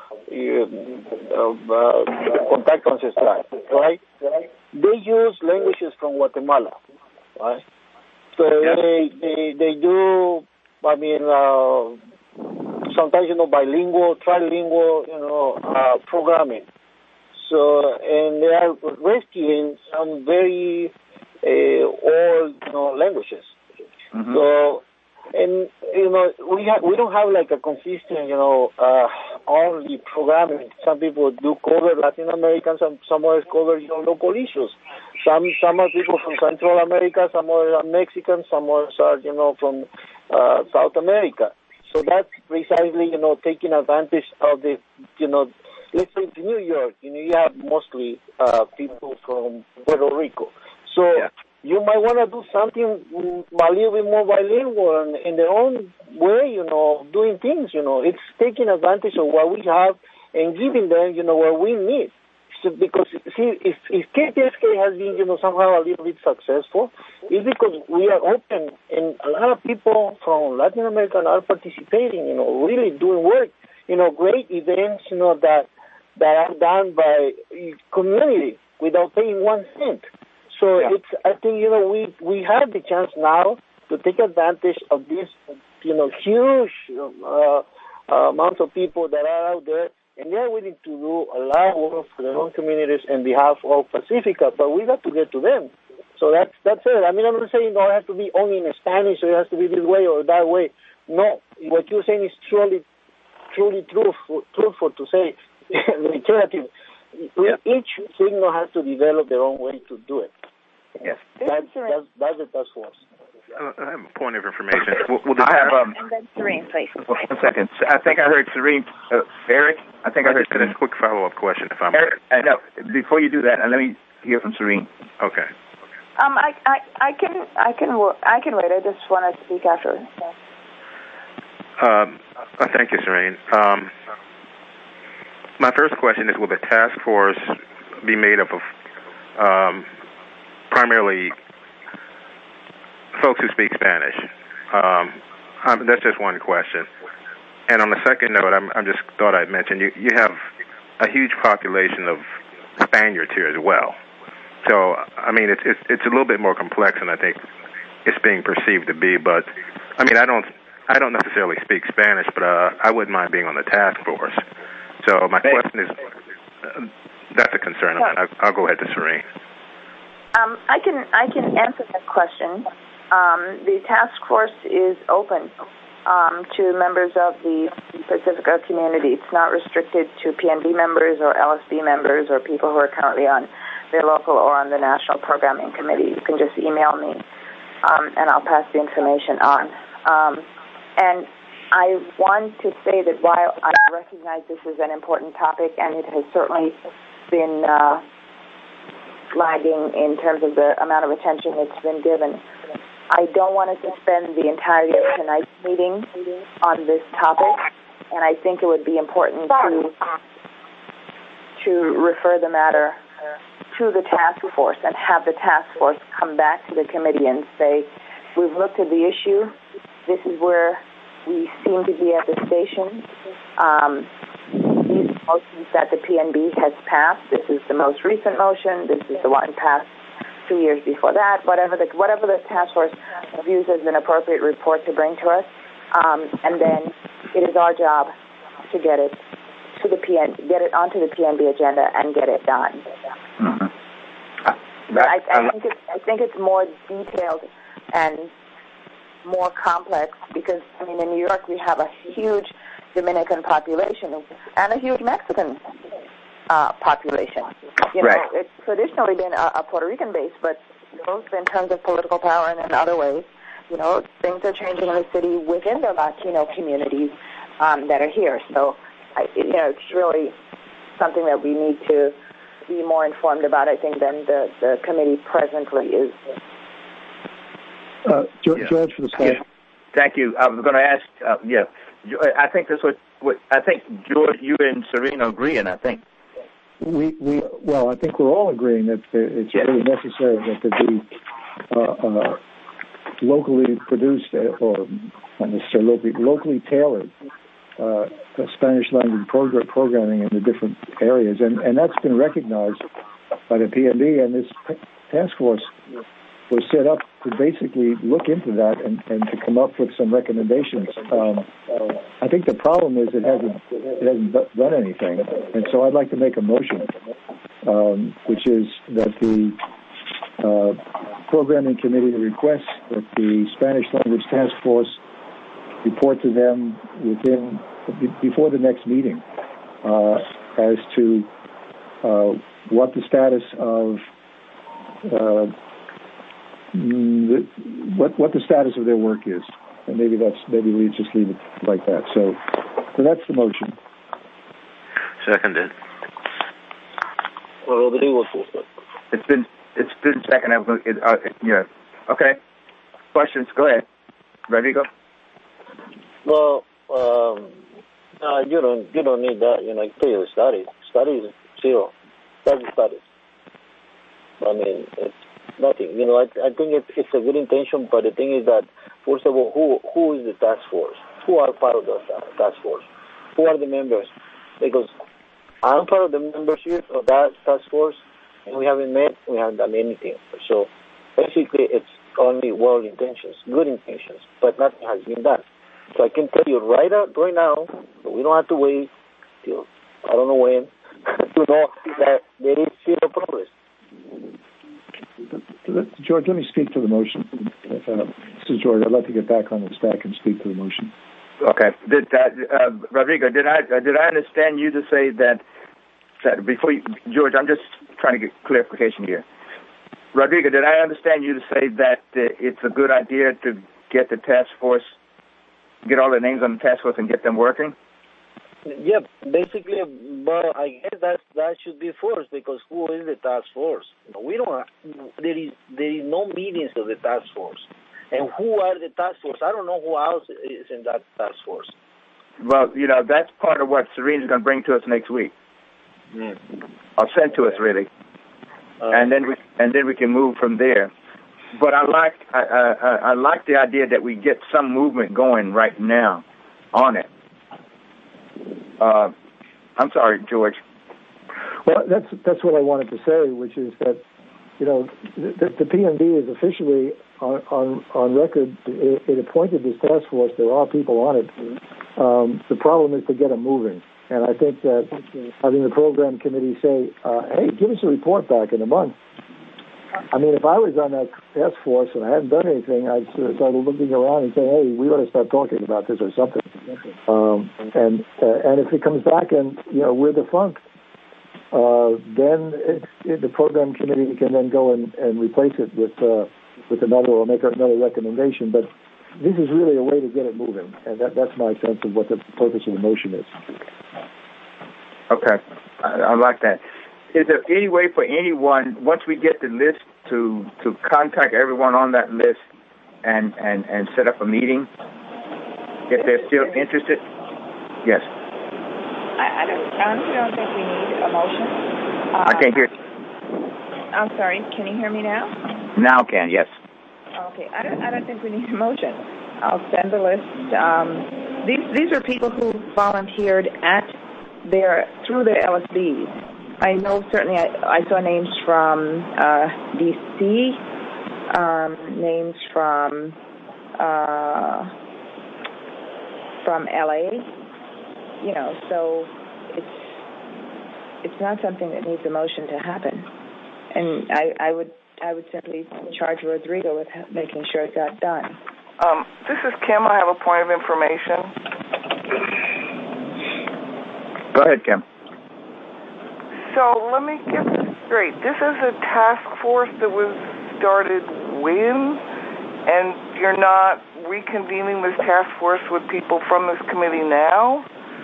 uh, uh, Contacto Ancestral, right? They use languages from Guatemala, right? So yeah. they, they they do, I mean, uh, sometimes, you know, bilingual, trilingual, you know, uh, programming. So, and they are rescuing some very uh, old, you know, languages. Mm-hmm. So, and, you know, we have, we don't have like a consistent, you know, uh, only programming. Some people do cover Latin American, some, some others cover, you know, local issues. Some, some are people from Central America, some are Mexican, some others are, you know, from uh, South America. So that's precisely, you know, taking advantage of the, you know, let's say in New York, you know, you have mostly uh, people from Puerto Rico. So yeah. you might want to do something a little bit more bilingual and in their own way, you know, doing things, you know. It's taking advantage of what we have and giving them, you know, what we need. So because, see, if, if K P S K has been, you know, somehow a little bit successful, it's because we are open and a lot of people from Latin America are participating, you know, really doing work, you know, great events, you know, that that are done by community without paying one cent. So Yeah. it's, I think, you know, we, we have the chance now to take advantage of this, you know, huge uh, uh, amount of people that are out there, and they're willing to do a lot of work for their own communities on behalf of Pacifica, but we got to get to them. So that's that's it. I mean, I'm not saying, no, it has to be only in Spanish, or it has to be this way or that way. No, what you're saying is truly, truly truthful, truthful to say, reiterative. Yeah. Each signal has to develop their own way to do it. Yes. That's, that's, that's the task force. Uh, I have a point of information. Will, will the I have um. And then Serene, please. One second. I think I heard Serene. Uh, Eric. I think I, I heard just had Serene. a quick follow-up question, if I'm. Eric, uh, no. Before you do that, uh, let me hear from Serene. Okay. Um, I, I, I can, I can, wo- I can wait. I just want to speak after. Um, uh, thank you, Serene. Um, my first question is: will the task force be made up of um, primarily folks who speak Spanish? Um, um, that's just one question. And on the second note, I'm, I'm just thought I'd mention you. You have a huge population of Spaniards here as well. So, I mean, it's, it's it's a little bit more complex than I think it's being perceived to be. But I mean, I don't I don't necessarily speak Spanish, but uh, I wouldn't mind being on the task force. So my question is, uh, that's a concern of mine. I'll, I'll go ahead to Serene. Um, I can, I can answer that question. Um, the task force is open um, to members of the Pacifica community. It's not restricted to P N B members or L S B members or people who are currently on the local or on the National Programming Committee. You can just email me, um, and I'll pass the information on. Um, and I want to say that while I recognize this is an important topic, and it has certainly been uh, lagging in terms of the amount of attention it's been given, I don't want us to spend the entirety of tonight's meeting on this topic, and I think it would be important to to refer the matter to the task force and have the task force come back to the committee and say, we've looked at the issue, this is where we seem to be at the station. Um, these motions that the P N B has passed, this is the most recent motion, this is the one passed two years before that, whatever the whatever the task force views as an appropriate report to bring to us, um, and then it is our job to get it to the P N, get it onto the P N B agenda and get it done. Mm-hmm. I, I think it's I think it's more detailed and more complex because I mean in New York we have a huge Dominican population and a huge Mexican uh, population. You know, right. It's traditionally been a, a Puerto Rican base, but both in terms of political power and in other ways, you know, things are changing in the city within the Latino communities um, that are here. So, I, you know, it's really something that we need to be more informed about, I think, than the, the committee presently is. Uh, George, yeah. George for the slide. Yeah. Thank you. I was going to ask, uh, yeah, I think that's what, what, I think, George, you and Serena agree, and I think. We, we, well, I think we're all agreeing that it's yes. really necessary that there be uh, uh, locally produced, or not necessarily locally, locally tailored uh, Spanish language progr- programming in the different areas, and, and that's been recognized by the P N B, and this task force was set up to basically look into that and, and to come up with some recommendations. Um, I think the problem is it hasn't it hasn't done anything, and so I'd like to make a motion, um, which is that the uh, programming committee requests that the Spanish language task force report to them within before the next meeting uh, as to uh, what the status of uh, the, what what the status of their work is, and maybe that's maybe we just leave it like that. So, so that's the motion. Seconded. Well, Rodrigo, it's been it's been seconded. It, uh, yeah. Okay. Questions? Go ahead, Rodrigo. Well, um, no, you don't you don't need that. You know, I tell you, studies studies zero. That's studies. I mean, it's nothing. You know, I, I think it, it's a good intention, but the thing is that, first of all, who who is the task force? Who are part of the task force? Who are the members? Because I'm part of the membership of that task force, and we haven't met, we haven't done anything. So basically, it's only well intentions, good intentions, but nothing has been done. So I can tell you right out, right now, we don't have to wait till I don't know when to know that there is zero progress. George, let me speak to the motion. Uh, this is George. I'd like to get back on the stack and speak to the motion. Okay. Did uh, uh, Rodrigo? Did I uh, did I understand you to say that? That before you, George, I'm just trying to get clarification here. Rodrigo, did I understand you to say that uh, it's a good idea to get the task force, get all the names on the task force, and get them working? Yeah, basically, but I guess that that should be forced because who is the task force? We don't. There is there is no meetings of the task force, and who are the task force? I don't know who else is in that task force. Well, you know that's part of what Serena's going to bring to us next week. Mm. Or send to us really, uh, and then we and then we can move from there. But I like I, I, I like the idea that we get some movement going right now on it. Uh, I'm sorry, George. Well, that's that's what I wanted to say, which is that you know the, the P M B is officially on on, on record. It, it appointed this task force. There are people on it. Um, the problem is to get them moving. And I think that having the program committee say, uh, hey, give us a report back in a month. I mean, if I was on that task force and I hadn't done anything, I'd start looking around and say, hey, we ought to start talking about this or something. Um, and uh, and if it comes back and, you know, we're defunct, uh, then it, it, the program committee can then go and, and replace it with uh, with another or make another recommendation. But this is really a way to get it moving, and that, that's my sense of what the purpose of the motion is. Okay, I, I like that. Is there any way for anyone, once we get the list, to to contact everyone on that list and, and, and set up a meeting if they're still interested? Yes. I, I don't. I honestly don't think we need a motion. Uh, I can't hear. I'm sorry. Can you hear me now? Now can, yes. Okay. I don't. I don't think we need a motion. I'll send the list. Um, these these are people who volunteered at their through their L S Bs. I know certainly I, I saw names from uh, D C, um, names from uh, from L A. You know, so it's it's not something that needs a motion to happen. And I, I would I would simply charge Rodrigo with making sure it got done. Um, this is Kim. I have a point of information. Go ahead, Kim. So let me get this straight. This is a task force that was started when, and you're not reconvening this task force with people from this committee now?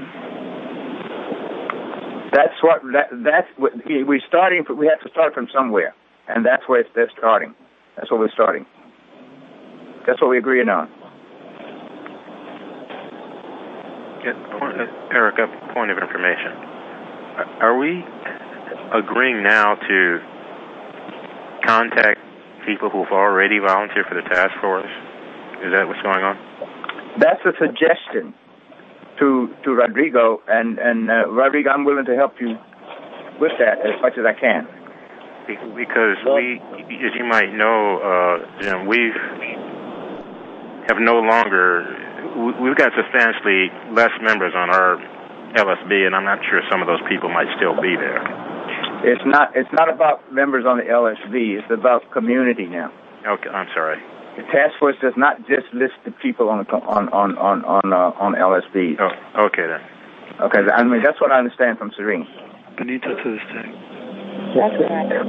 That's what that, that's what we're starting. We have to start from somewhere, and that's where it's, they're starting. That's what we're starting. That's what we're agreeing on. Yeah, point, uh, Erica, point of information. Are we agreeing now to contact people who've already volunteered for the task force? Is that what's going on? That's a suggestion to to Rodrigo, and and uh, Rodrigo, I'm willing to help you with that as much as I can. Because we, as you might know, uh, you know, we've have no longer we've got substantially less members on our L S B, and I'm not sure some of those people might still be there. It's not. It's not about members on the L S B. It's about community now. Okay, I'm sorry. The task force does not just list the people on the, on on on on, uh, on L S B. Oh, okay then. Okay, I mean that's what I understand from Serene. Benito to the stack. That's right.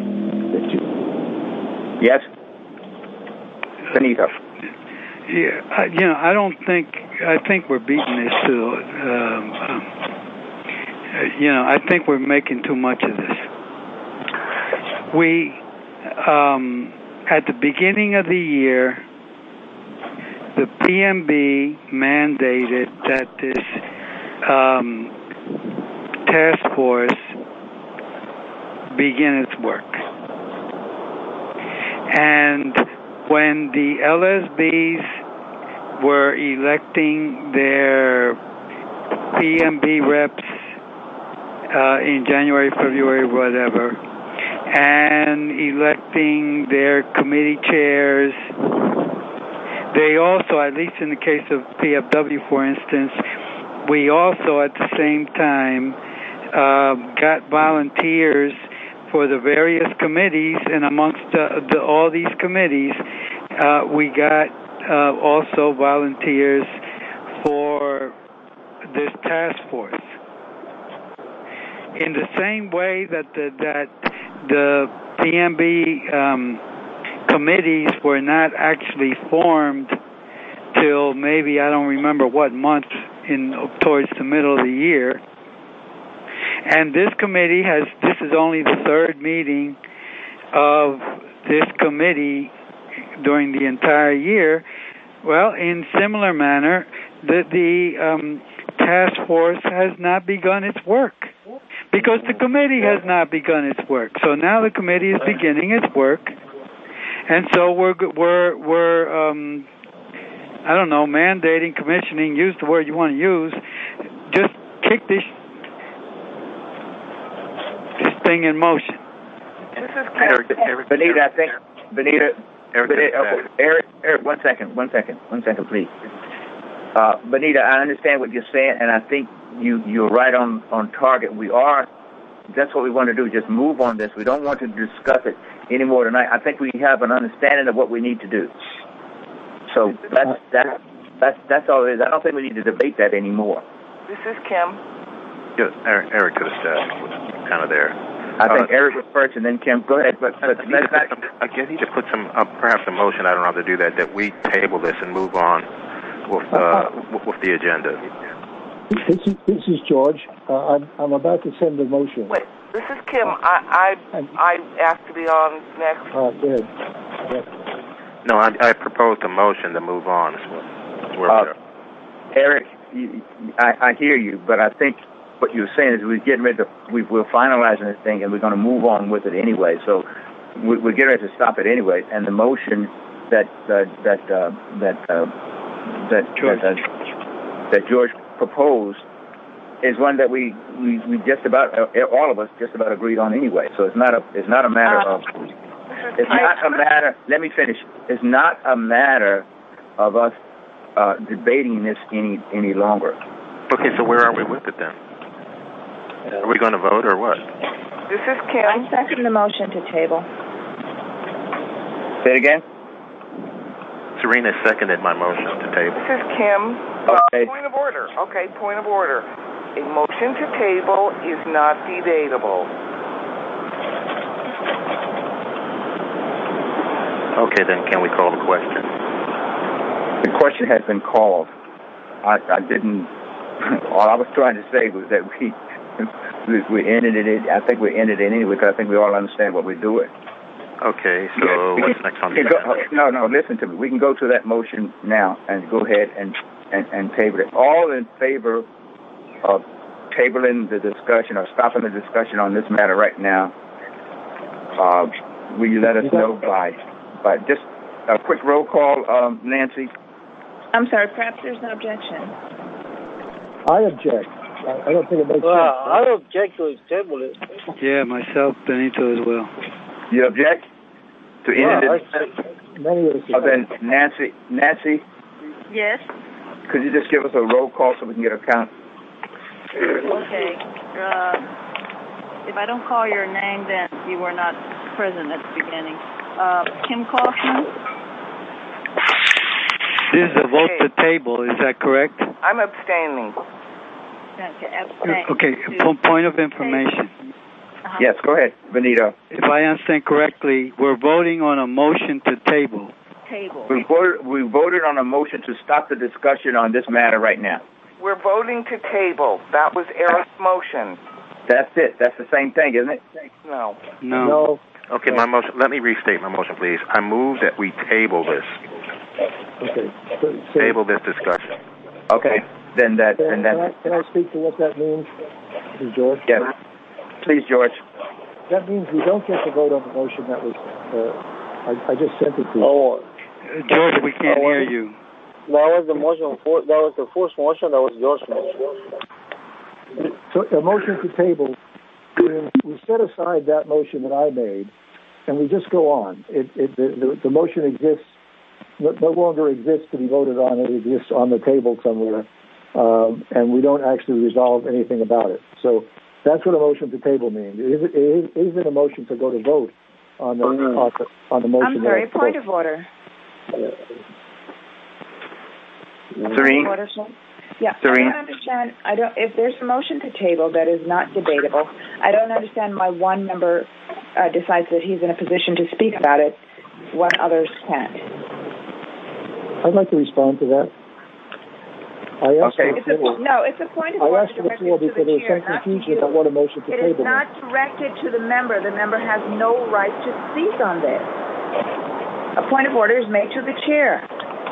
Yes, Benito. Yeah, I, you know, I don't think I think we're beating this to. Um, um, you know, I think we're making too much of this. We, um, at the beginning of the year, the P M B mandated that this um, task force begin its work. And when the L S Bs were electing their P M B reps uh, in January, February, whatever, and electing their committee chairs. They also, at least in the case of P F W, for instance, we also at the same time uh, got volunteers for the various committees, and amongst the, the, all these committees, uh, we got uh, also volunteers for this task force. In the same way that the, that the P M B um, committees were not actually formed till maybe, I don't remember what month, in towards the middle of the year. And this committee has, this is only the third meeting of this committee during the entire year. Well, in similar manner, the, the um, task force has not begun its work because the committee has not begun its work. So now the committee is beginning its work, and so we're we're we're um, I don't know, mandating, commissioning, use the word you want to use, just kick this this thing in motion. This is Eric, Eric, Benita, I think Benita. Eric, Benita, uh, Eric, Eric, one second, one second, one second, please. Uh, Benita, I understand what you're saying, and I think you, you're right on, on target. We are, that's what we want to do, just move on this. We don't want to discuss it anymore tonight. I think we have an understanding of what we need to do. So that's, that's, that's, that's all it is. I don't think we need to debate that anymore. This is Kim. Yeah, Eric, Eric could have said, kind of there. I think uh, Eric was first, and then Kim. Go ahead. But, but I need, to some, I need to put some, uh, perhaps a motion. I don't know how to do that. That we table this and move on with uh, with the agenda. This is this is George. Uh, I'm I'm about to send a motion. Wait, this is Kim. I I I asked to be on next. Uh, good. Yeah. No, I, I proposed a motion to move on. We're uh, Eric, you, I, I hear you, but I think what you're saying is we're getting ready to, we, we're finalizing this thing, and we're going to move on with it anyway. So we, we're getting ready to stop it anyway. And the motion that uh, that uh, that uh, that George. That, uh, that George proposed is one that we, we, we just about uh, all of us just about agreed on anyway. So it's not a it's not a matter uh, of it's not a matter. Let me finish. It's not a matter of us uh, debating this any any longer. Okay, so where are we with it then? Are we going to vote or what? This is Kim. I second the motion to table. Say it again. Serena seconded my motion to table. This is Kim. Okay. Uh, point of order. Okay, point of order. A motion to table is not debatable. Okay, then can we call the question? The question has been called. I, I didn't. All I was trying to say was that we. We, we ended it. I think we ended it anyway because I think we all understand what we're doing. Okay, so yeah, what's next on the agenda? No, no, listen to me. We can go to that motion now and go ahead and, and, and table it. All in favor of tabling the discussion or stopping the discussion on this matter right now, uh, will you let us know by, by just a quick roll call, um, Nancy? I'm sorry, perhaps there's no objection. I object. I don't think it makes well, sense. I object to table it. Yeah, myself, Benito as well. You object to well, end it? Many of us. Oh, then Nancy, Nancy. Yes. Could you just give us a roll call so we can get a count? Okay. Uh, if I don't call your name, then you were not present at the beginning. Uh, Kim Kaufman. This is a vote to table. Is that correct? I'm abstaining. Okay, point of information. Uh-huh. Yes, go ahead, Benito. If I understand correctly, we're voting on a motion to table. Table. We voted, we voted on a motion to stop the discussion on this matter right now. We're voting to table. That was Eric's motion. That's it. That's the same thing, isn't it? No. No. No. Okay, my motion. Let me restate my motion, please. I move that we table this. Okay. So, so, table this discussion. Okay. Then that. Can, then that. Can I, can I speak to what that means, This is George? Yes. Please, George. That means we don't get to vote on the motion that was. Uh, I, I just sent it to you. Oh, uh, George, we can't oh, hear you. That was the motion. For, that was the first motion. That was George's motion. So a motion to table means we set aside that motion that I made, and we just go on. It, it, the, the, the motion exists, no longer exists to be voted on. It exists on the table somewhere, um, and we don't actually resolve anything about it. So that's what a motion to table means. It isn't, it isn't a motion to go to vote on the, mm-hmm. on the, on the motion. I'm sorry, point of order. Serene? Yeah, Serene? I don't understand. I don't. If there's a motion to table that is not debatable, I don't understand why one member uh, decides that he's in a position to speak about it when others can't. I'd like to respond to that. I asked okay. It's a, no, it's a point of I order asked for the floor because there was some confusion about what a motion to it table is not was. directed to the member. The member has no right to speak on this. A point of order is made to the chair.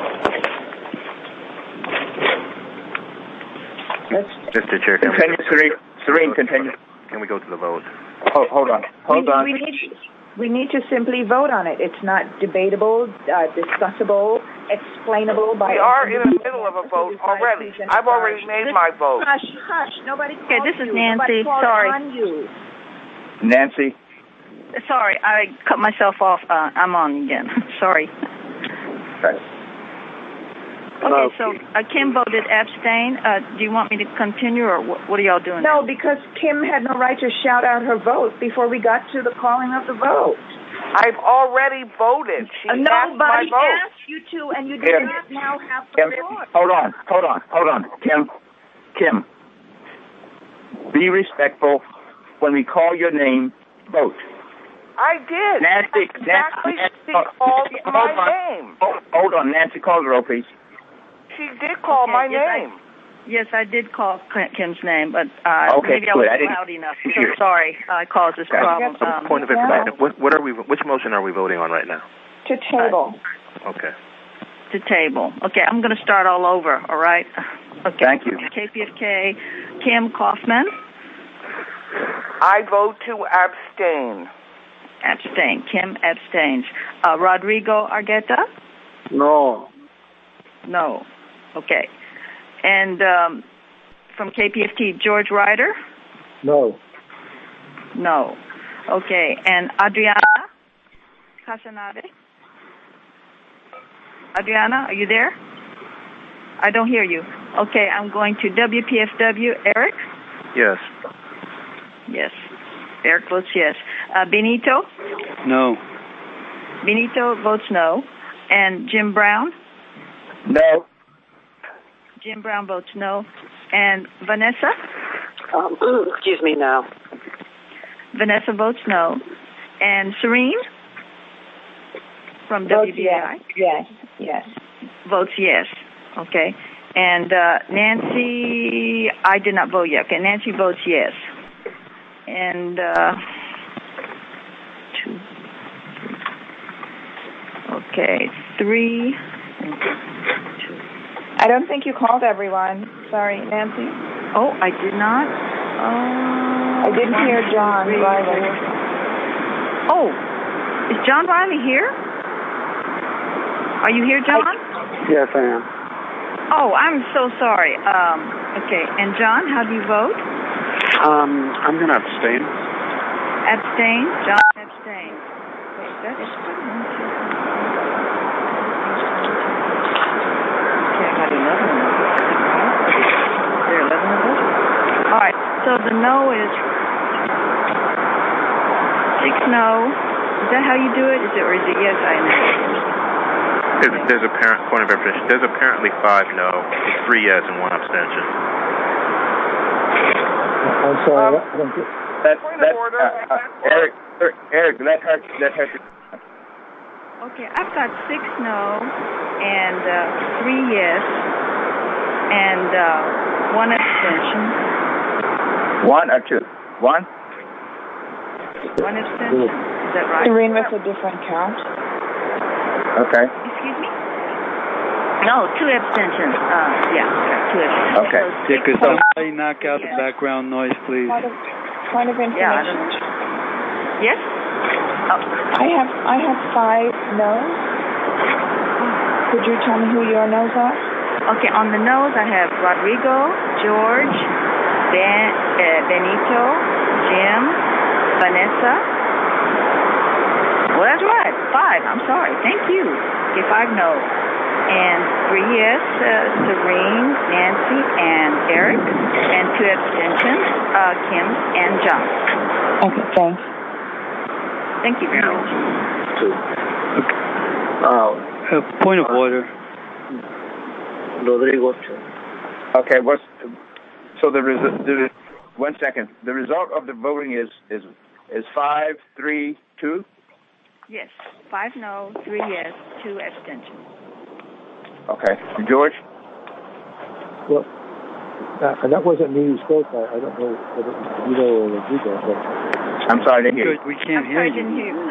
Mister Chair, can continue, we, Serene, Serene, continue. Can we go to the vote? Oh, hold on. Hold we, on. We need, we need to simply vote on it. It's not debatable, uh, discussable, explainable by... We are in the middle of a vote already. I've already made this, my vote. Hush, hush. Nobody Okay, this is you. Nancy. Sorry. On you. Nancy. Sorry, I cut myself off. Uh, I'm on again. Sorry. Okay. Okay, so uh, Kim voted abstain. Uh, do you want me to continue, or what, what are y'all doing? No, because Kim had no right to shout out her vote before we got to the calling of the vote. I've already voted. She uh, asked my Nobody vote. asked you to, and you did Kim, not now have the Kim, floor. hold on, hold on, hold on. Kim, Kim, be respectful. When we call your name, vote. I did. Nancy, exactly. Nancy, she called Nancy, my hold on. name. Hold, hold on, Nancy, call the roll, please. She did call okay, my yes, name. I, yes, I did call Kim's name, but uh, okay, maybe I good. wasn't I loud enough. So sorry, I caused this okay. problem. Um, Point of information. What, what are we? Which motion are we voting on right now? To table. Uh, okay. To table. Okay, I'm going to start all over. All right. Okay. Thank you. K P F K, Kim Kaufman. I vote to abstain. Abstain. Kim abstains. Uh, Rodrigo Argueta? No. No. Okay. And um, from K P F T, George Ryder? No. No. Okay. And Adriana Casanave? Adriana, are you there? I don't hear you. Okay, I'm going to W P F W. Eric? Yes. Yes. Eric votes yes. Uh, Benito? No. Benito votes no. And Jim Brown? No. Jim Brown votes no. And Vanessa? Um, excuse me, no. Vanessa votes no. And Serene? From Votes W B A I? yes. Yes. Yes. Votes yes. Okay. And uh, Nancy, I did not vote yet. Okay, Nancy votes yes. And uh, two, three. Okay, three. Two. I don't think you called everyone. Sorry, Nancy. Oh, I did not. Uh, I didn't one, hear John three, Riley. Oh, is John Riley here? Are you here, John? I, yes, I am. Oh, I'm so sorry. Um, okay, and John, how do you vote? Um, I'm going to abstain. Abstain? John abstain. Wait, that is one, two, okay, I got eleven of them. Is there eleven of those? All right, so the no is six no. Is that how you do it? Is it, or is it yes, I know? There's, there's a parent point of information. There's apparently five no, three yes, and one abstention. I'm sorry. Um, I don't get... That, point that, of order. uh, uh, Eric, Eric, let her, let her. Okay, I've got six no, and uh, three yes, and uh, one abstention. One or two? One? One abstention. Is that right? Serene with a different count. Okay. Excuse me? No, two abstentions. Uh, yeah, two abstentions. Okay. So Yeah, could six- somebody knock out the background noise, please? Point of, point of information. Yeah, I don't... Yes? Oh. I have I have five no's. Could you tell me who your no's are? Okay, on the no's I have Rodrigo, George, Ben, uh, Benito, Jim, Vanessa. Well, that's right. Five. I'm sorry. Thank you. Okay, five no. And three yes, uh, Serene, Nancy, and Eric. And two abstentions, uh, Kim and John. Okay, thanks. Thank you very much. Uh, uh, point of order. Rodrigo. Okay, what's so the, res- the one second. The result of the voting is is is five, three, two. Yes, five no, three yes, two abstentions. Okay, George. Well, uh, that wasn't me who spoke. I, I don't know whether it was Vito or Rodrigo, but I'm sorry, I didn't hear you. We can't hear you. didn't hear you.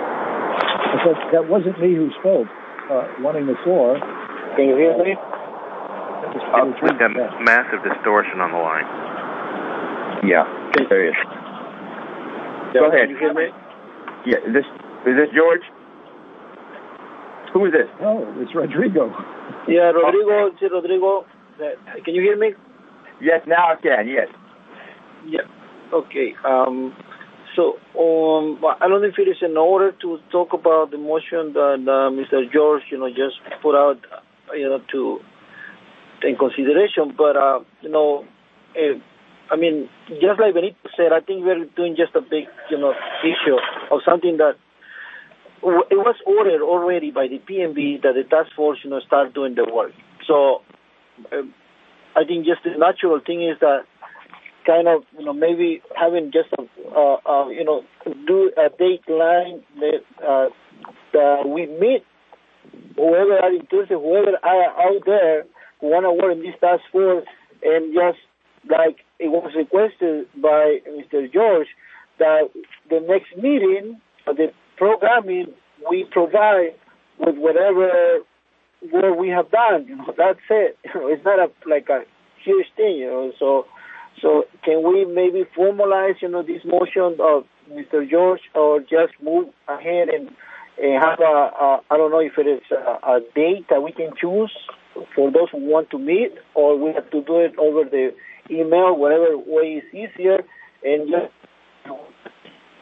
I said that wasn't me who spoke, uh, wanting the floor. Can you hear me? Uh, we've got massive distortion on the line. Yeah, there is. Yeah, Go ahead. Can you hear me? Yeah, is this is this George? Who is this? Oh, it's Rodrigo. Yeah, Rodrigo. Oh. Rodrigo. Can you hear me? Yes, now I can. Yes. Yeah. Okay. Um. So, um, I don't know if it is in order to talk about the motion that uh, Mister George, you know, just put out, you know, to in consideration. But uh, you know, uh, I mean, just like Benito said, I think we're doing just a big, you know, issue of something that it was ordered already by the P M B that the task force, you know, start doing the work. So, uh, I think just the natural thing is that kind of, you know, maybe having just a, uh, uh, you know, do a dateline that, uh, that we meet whoever are interested, whoever are out there who want to work in this task force, and just like it was requested by Mister George, that the next meeting, uh, the programming, we provide with whatever work we have done. You know, that's it. You know, it's not a like a huge thing, you know. So, so can we maybe formalize, you know, this motion of Mister George, or just move ahead and, and have a, a I don't know if it is a, a date that we can choose for those who want to meet, or we have to do it over the email, whatever way is easier, and just